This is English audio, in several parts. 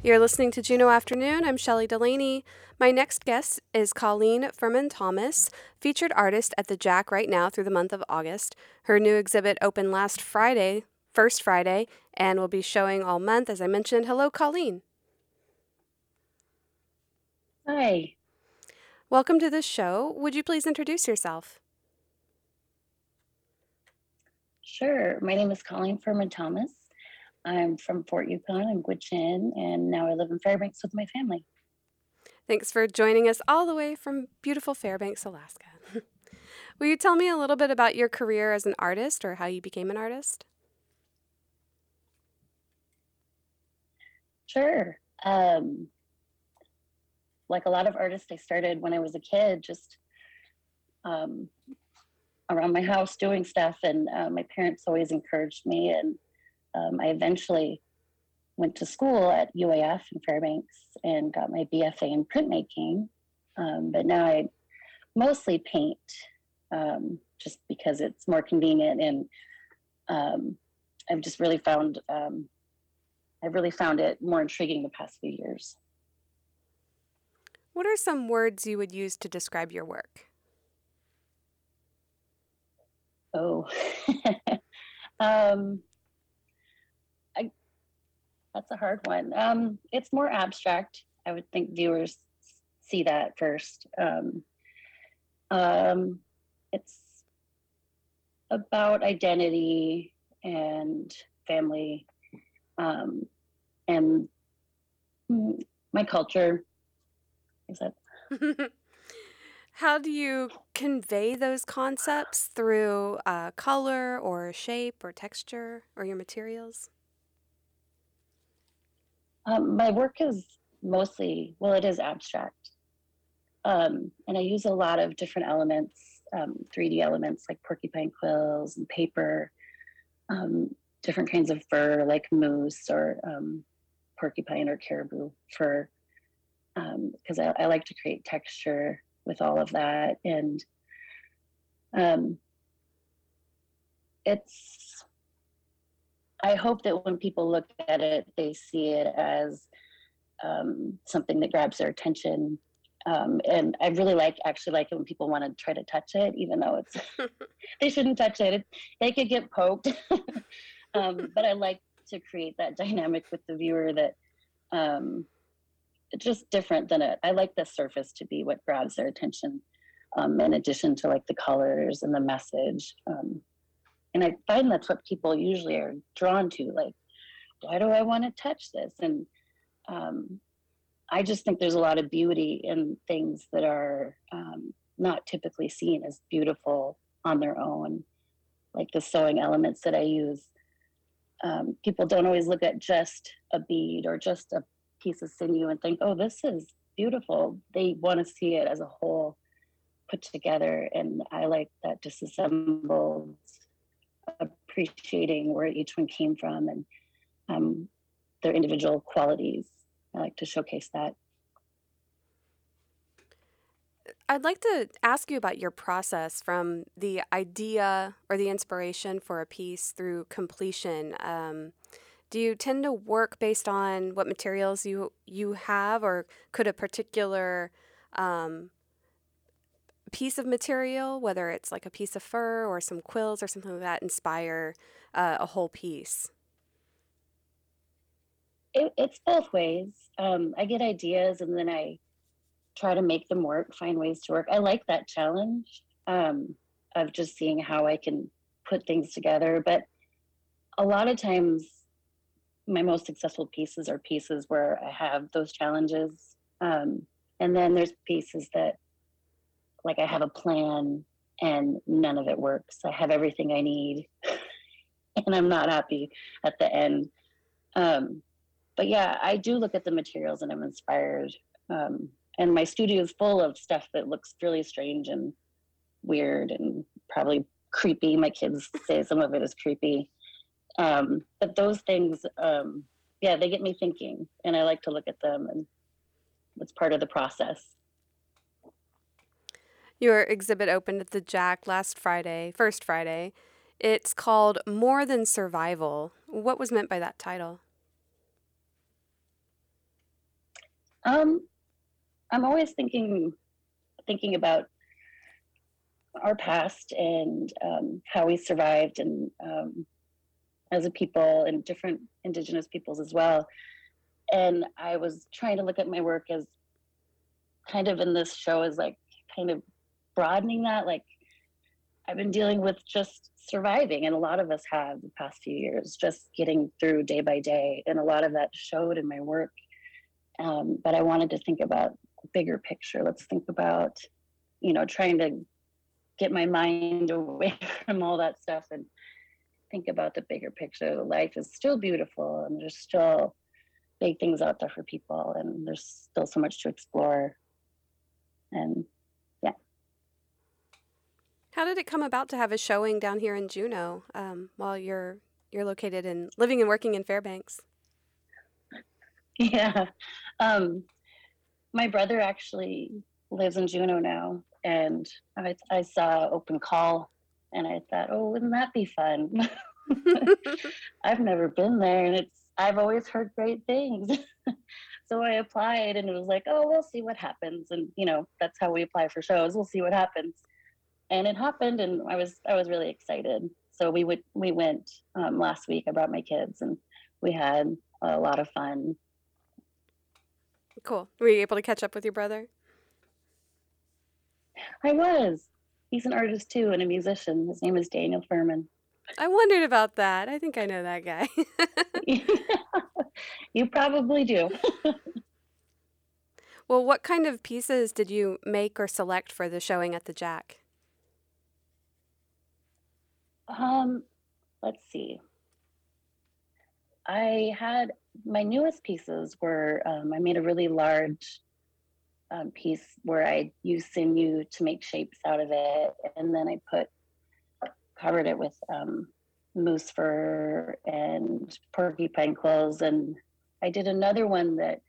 You're listening to Juneau Afternoon. I'm Shelley Delaney. My next guest is Colleen Furman Thomas, featured artist at the Jack right now through the month of August. Her new exhibit opened last Friday, first Friday, and will be showing all month, as I mentioned. Hello, Colleen. Hi, Welcome to the show. Would you please introduce yourself? sure. My name is Colleen Furman Thomas. I'm from Fort Yukon and Gwich'in, and now I live in Fairbanks with my family. Thanks for joining us all the way from beautiful Fairbanks, Alaska. Will you tell me a little bit about your career as an artist or how you became an artist? Sure. Like a lot of artists, I started when I was a kid, just um, around my house doing stuff, and my parents always encouraged me. And I eventually went to school at UAF in Fairbanks and got my BFA in printmaking. But now I mostly paint just because it's more convenient, and I've just really found I've really found it more intriguing the past few years. What are some words you would use to describe your work? Oh, um, I, that's a hard one. It's more abstract. I would think viewers see that first. Um, it's about identity and family, um, and my culture. Is that How do you convey those concepts through color or shape or texture or your materials? my work is mostly, well, it is abstract. And I use a lot of different elements, 3D elements like porcupine quills and paper, um, different kinds of fur like moose or porcupine or caribou fur, because I like to create texture with all of that. And um, it's, I hope that when people look at it, they see it as something that grabs their attention. And I really actually like it when people want to try to touch it, even though it's they shouldn't touch it. They could get poked. But I like to create that dynamic with the viewer that um, it's just different than it. I like the surface to be what grabs their attention, in addition to like the colors and the message. And I find that's what people usually are drawn to. Like, why do I want to touch this? And um, I just think there's a lot of beauty in things that are not typically seen as beautiful on their own, like the sewing elements that I use. People don't always look at just a bead or just a piece of sinew and think, oh, this is beautiful. They want to see it as a whole put together. And I like that disassembled, appreciating where each one came from and um, their individual qualities. I like to showcase that. I'd like to ask you about your process from the idea or the inspiration for a piece through completion. Do you tend to work based on what materials you have, or could a particular um, piece of material, whether it's like a piece of fur or some quills or something like that, inspire a whole piece? It's both ways. I get ideas and then I try to make them work, find ways to work. I like that challenge of just seeing how I can put things together. But a lot of times, my most successful pieces are pieces where I have those challenges. And then there's pieces that, like, I have a plan and none of it works. I have everything I need and I'm not happy at the end. Um, but yeah, I do look at the materials and I'm inspired. Um, and my studio is full of stuff that looks really strange and weird and probably creepy. My kids say some of it is creepy. But those things, yeah, they get me thinking, and I like to look at them, and it's part of the process. Your exhibit opened at the Jack last Friday, first Friday. It's called More Than Survival. What was meant by that title? Um, I'm always thinking about our past and how we survived, and as a people and different indigenous peoples as well. And I was trying to look at my work as kind of in this show as like kind of broadening that. Like I've been dealing with just surviving, and a lot of us have the past few years, just getting through day by day. And a lot of that showed in my work. But I wanted to think about the bigger picture. Let's think about, trying to get my mind away from all that stuff and think about the bigger picture. Life is still beautiful, and there's still big things out there for people, and there's still so much to explore. And yeah. How did it come about to have a showing down here in Juneau while you're located and living and working in Fairbanks? Yeah. Um, my brother actually lives in Juneau now, and I saw Open Call, and I thought, oh, wouldn't that be fun? I've never been there, and I've always heard great things. So I applied, and it was like, oh, we'll see what happens. And that's how we apply for shows. We'll see what happens. And it happened, and I was really excited. So we went last week. I brought my kids, and we had a lot of fun. Cool. Were you able to catch up with your brother? I was. He's an artist too, and a musician. His name is Daniel Furman. I wondered about that. I think I know that guy. You probably do. Well, what kind of pieces did you make or select for the showing at the Jack? Let's see. I had my newest pieces were I made a really large piece where I used sinew to make shapes out of it, and then I covered it with moose fur and porcupine quills. And I did another one that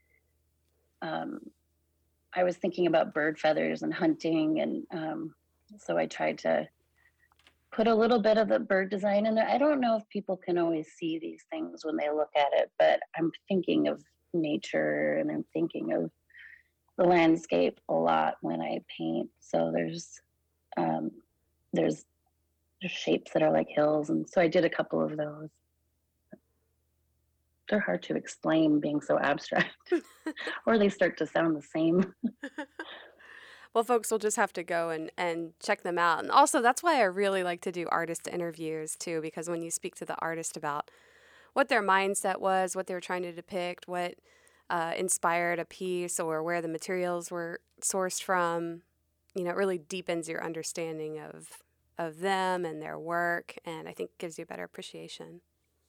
I was thinking about bird feathers and hunting, and so I tried to put a little bit of the bird design in there. I don't know if people can always see these things when they look at it, but I'm thinking of nature, and I'm thinking of the landscape a lot when I paint. So there's shapes that are like hills, and so I did a couple of those. They're hard to explain being so abstract, or they start to sound the same. Well, folks will just have to go and check them out. And also, that's why I really like to do artist interviews, too, because when you speak to the artist about what their mindset was, what they were trying to depict, what inspired a piece, or where the materials were sourced from, it really deepens your understanding of them and their work, and I think gives you a better appreciation.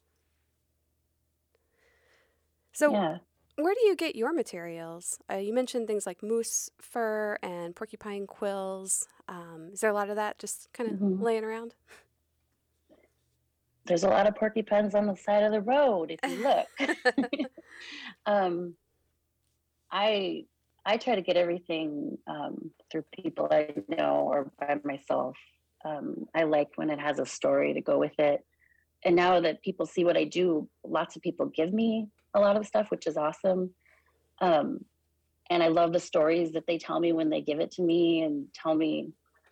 So, Yeah. Where do you get your materials? You mentioned things like moose fur and porcupine quills. Is there a lot of that just kind of laying around? There's a lot of porcupines on the side of the road if you look. I try to get everything through people I know or by myself. I like when it has a story to go with it. And now that people see what I do, lots of people give me a lot of stuff, which is awesome. And I love the stories that they tell me when they give it to me and tell me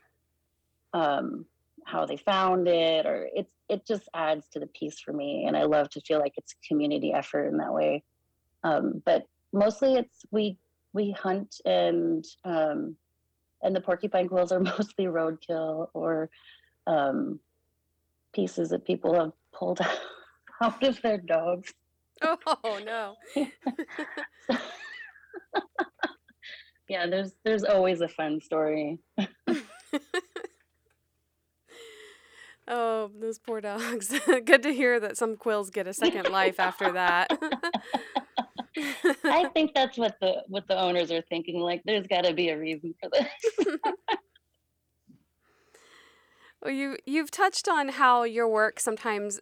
how they found it, or it just adds to the piece for me. And I love to feel like it's a community effort in that way. But mostly it's we hunt, and the porcupine quills are mostly roadkill or pieces that people have pulled out of their dogs. Oh no. Yeah, there's always a fun story. Oh, those poor dogs. Good to hear that some quills get a second life after that. I think that's what the owners are thinking, like there's got to be a reason for this. Well, you've touched on how some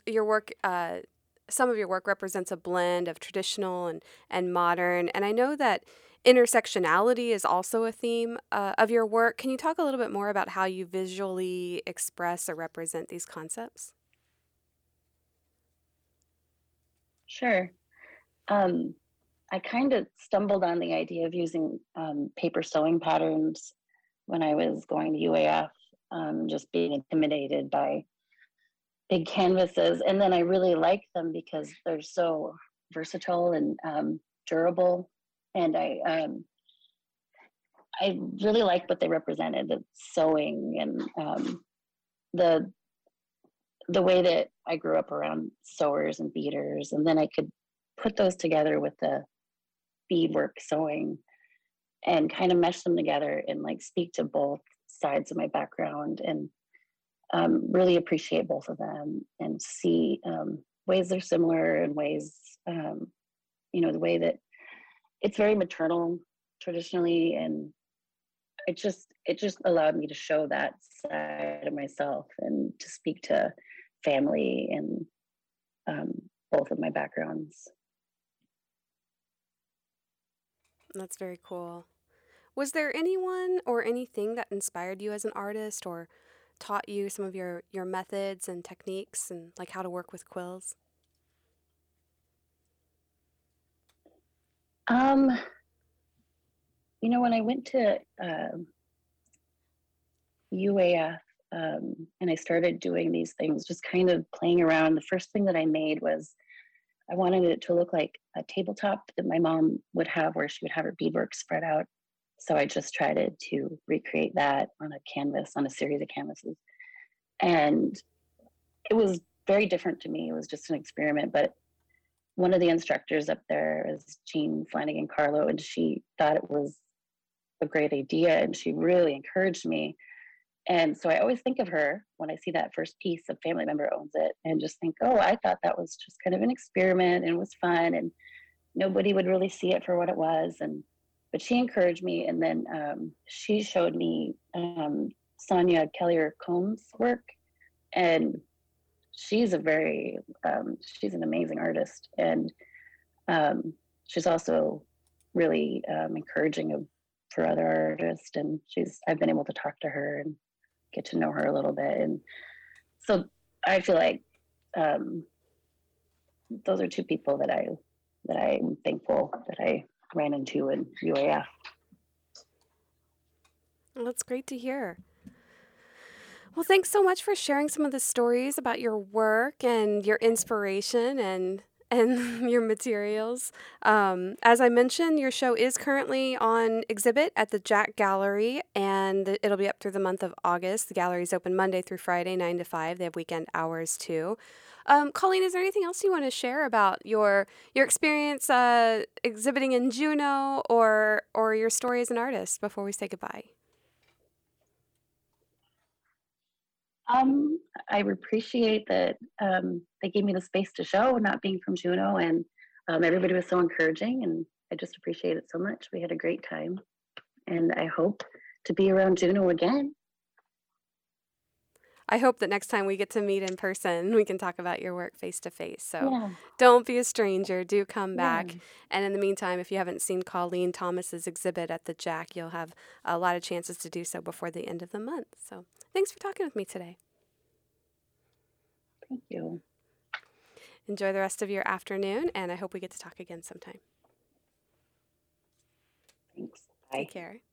of your work represents a blend of traditional and modern, and I know that intersectionality is also a theme of your work. Can you talk a little bit more about how you visually express or represent these concepts? Sure. I kind of stumbled on the idea of using paper sewing patterns when I was going to UAF, just being intimidated by big canvases. And then I really like them because they're so versatile and durable. And I really like what they represented, the sewing and the the way that I grew up around sewers and beaters, and then I could put those together with the beadwork sewing and kind of mesh them together and like speak to both sides of my background and really appreciate both of them and see ways they're similar and ways, the way that it's very maternal traditionally, and it just allowed me to show that side of myself and to speak to family and um, both of my backgrounds. That's very cool. Was there anyone or anything that inspired you as an artist or taught you some of your methods and techniques and like how to work with quills? Um, when I went to UAF and I started doing these things, just kind of playing around, the first thing that I made was I wanted it to look like a tabletop that my mom would have where she would have her beadwork spread out. So I just tried to recreate that on a canvas, on a series of canvases. And it was very different to me. It was just an experiment. But one of the instructors up there is Jean Flanagan Carlo, and she thought it was a great idea and she really encouraged me. And so I always think of her when I see that first piece, a family member owns it, and just think, oh, I thought that was just kind of an experiment and it was fun and nobody would really see it for what it was. But she encouraged me, and then she showed me Sonia Kellier Combs' work, and she's she's an amazing artist, and she's also really encouraging for other artists. And I've been able to talk to her and get to know her a little bit, and so I feel like those are two people that I'm thankful that I ran into in UAF. Well, that's great to hear. Well, thanks so much for sharing some of the stories about your work and your inspiration and your materials. As I mentioned, your show is currently on exhibit at the Jack Gallery, and it'll be up through the month of August. The gallery's open Monday through Friday, 9 to 5. They have weekend hours too. Colleen, is there anything else you want to share about your experience exhibiting in Juneau or your story as an artist before we say goodbye? I appreciate that they gave me the space to show, not being from Juneau, and everybody was so encouraging, and I just appreciate it so much. We had a great time, and I hope to be around Juneau again. I hope that next time we get to meet in person, we can talk about your work face to face. So Yeah. don't be a stranger. Do come back. Yeah. And in the meantime, if you haven't seen Colleen Thomas's exhibit at the Jack, you'll have a lot of chances to do so before the end of the month. So thanks for talking with me today. Thank you. Enjoy the rest of your afternoon, and I hope we get to talk again sometime. Thanks. Bye. Take care.